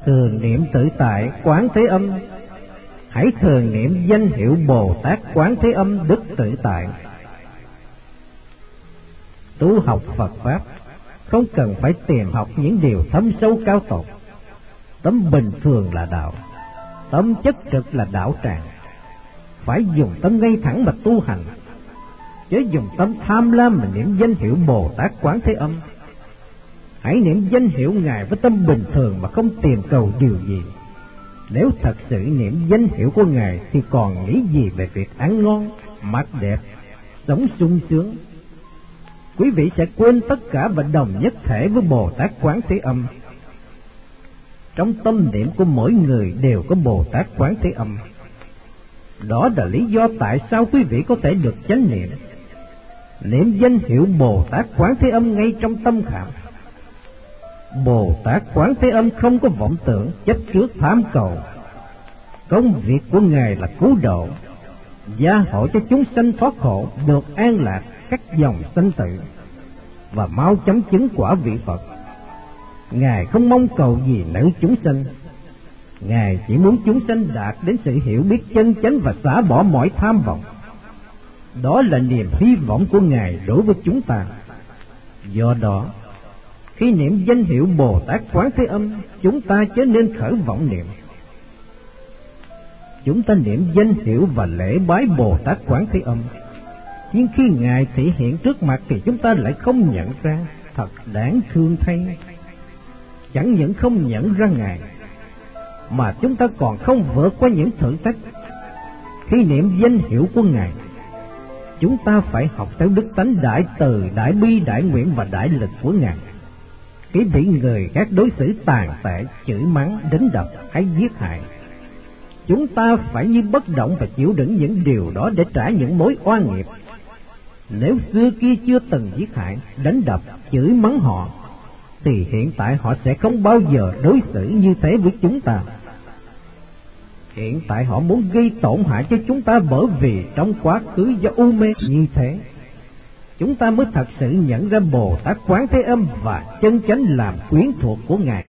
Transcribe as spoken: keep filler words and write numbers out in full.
thường niệm tự tại Quán Thế Âm, hãy thường niệm danh hiệu Bồ Tát Quán Thế Âm Đức Tự Tại. Tu học Phật Pháp không cần phải tìm học những điều thâm sâu cao tột. Tâm bình thường là đạo, tâm chất trực là đạo tràng. Phải dùng tâm ngay thẳng mà tu hành, chứ dùng tâm tham lam mà niệm danh hiệu Bồ Tát Quán Thế Âm. Hãy niệm danh hiệu Ngài với tâm bình thường mà không tìm cầu điều gì. Nếu thật sự niệm danh hiệu của Ngài thì còn nghĩ gì về việc ăn ngon, mặc đẹp, sống sung sướng. Quý vị sẽ quên tất cả và đồng nhất thể với Bồ Tát Quán Thế Âm. Trong tâm niệm của mỗi người đều có Bồ Tát Quán Thế Âm. Đó là lý do tại sao quý vị có thể được chánh niệm. Niệm danh hiệu Bồ Tát Quán Thế Âm ngay trong tâm khảm. Bồ Tát Quán Thế Âm không có vọng tưởng, chấp trước tham cầu. Công việc của Ngài là cứu độ, gia hộ cho chúng sanh thoát khổ, được an lạc, cắt dòng sanh tử và mau chóng chứng quả vị Phật. Ngài không mong cầu gì nữ chúng sanh. Ngài chỉ muốn chúng sanh đạt đến sự hiểu biết chân chánh và xả bỏ mọi tham vọng. Đó là niềm hy vọng của Ngài đối với chúng ta. Do đó, khi niệm danh hiệu Bồ Tát Quán Thế Âm, chúng ta chớ nên khởi vọng niệm. Chúng ta niệm danh hiệu và lễ bái Bồ Tát Quán Thế Âm, nhưng khi Ngài thể hiện trước mặt thì chúng ta lại không nhận ra. Thật đáng thương thay. Chẳng những không nhận ra Ngài, mà chúng ta còn không vượt qua những thử thách. Khi niệm danh hiệu của Ngài, chúng ta phải học theo đức tánh đại từ, đại bi, đại nguyện và đại lực của Ngài. Khi bị người khác đối xử tàn tệ, chửi mắng, đánh đập hay giết hại, chúng ta phải như bất động và chịu đựng những điều đó để trả những mối oan nghiệp. Nếu xưa kia chưa từng giết hại, đánh đập, chửi mắng họ, thì hiện tại họ sẽ không bao giờ đối xử như thế với chúng ta. Hiện tại họ muốn gây tổn hại cho chúng ta, bởi vì trong quá khứ do u mê như thế, chúng ta mới thật sự nhận ra Bồ Tát Quán Thế Âm và chân chánh làm quyến thuộc của Ngài.